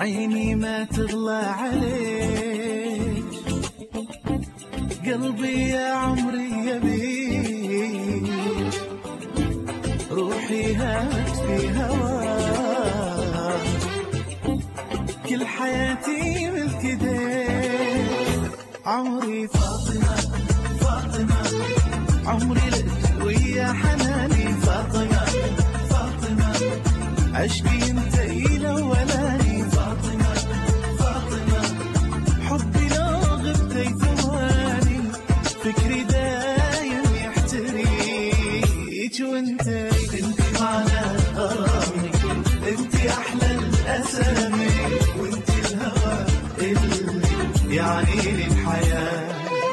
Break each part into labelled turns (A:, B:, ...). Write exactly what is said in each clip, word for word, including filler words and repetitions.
A: عيني ما تغلى عليك، قلبي يا عمري يبيك، روحي هات في هواك، كل حياتي ملك ايديك. عمري فاطمة فاطمة، عمري لك ويا حناني فاطمة فاطمة، عشقي انت الاولاني فاطمة فاطمة، حبي لو غبتي ثواني، فكري دايم يحتريك، وانت انت معنى غرامي، انت احلى الاسامي، وانت الهوى اللي يعني لي الحياة.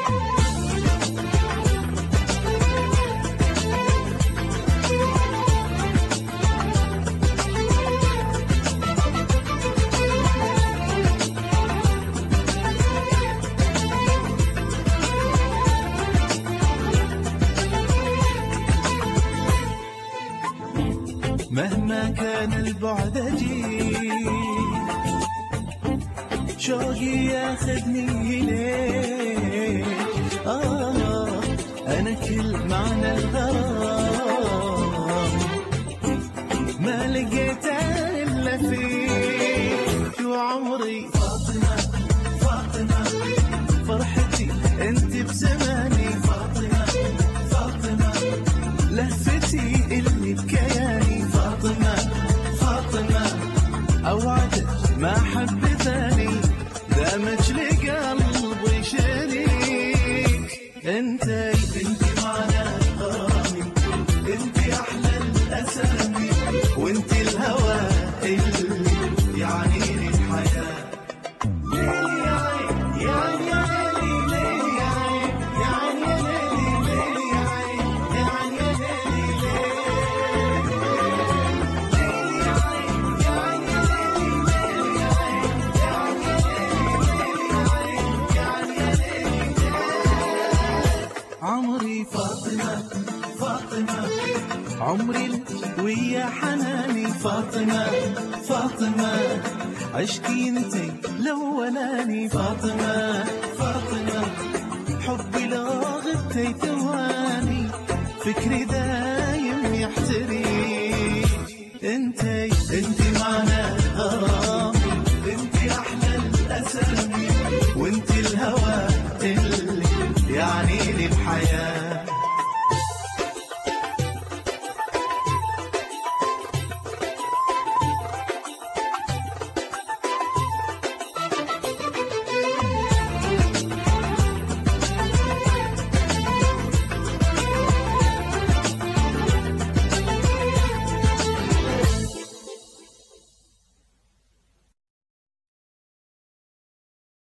A: مهما كان البعد أجيب، شوقي ياخذني إليك، آه أنا كل معنى الغرام ما لقيت إلا فيك، وعمري فاطمة فاطمة، فرحتي أنت بزماني فاطمة فاطمة، لهفتي اللي بكياني فاطمة فاطمة، أوعدك ما حب ثاني، دامج لقلبي شريك، انت انت معنى غرامي، انت احلى الاسامي، وانت الهوى اللي يعني لي الحياة. ليلي يا عين يا عين يا ليلي، ليلي يا عين يا عين يا ليلي، ليلي يا عين يا عين يا ليلي، ليلي يا عين يا عين يا ليلي، ليلي يا عين يا عين يا ليلي، ليلي يا عين. عمري فاطمة فاطمة، عمري لك ويا حناني فاطمة فاطمة، عشقي انتي الاولاني فاطمة فاطمة، حبي لو غبتي ثواني، فكري دايم يحتريك، انتي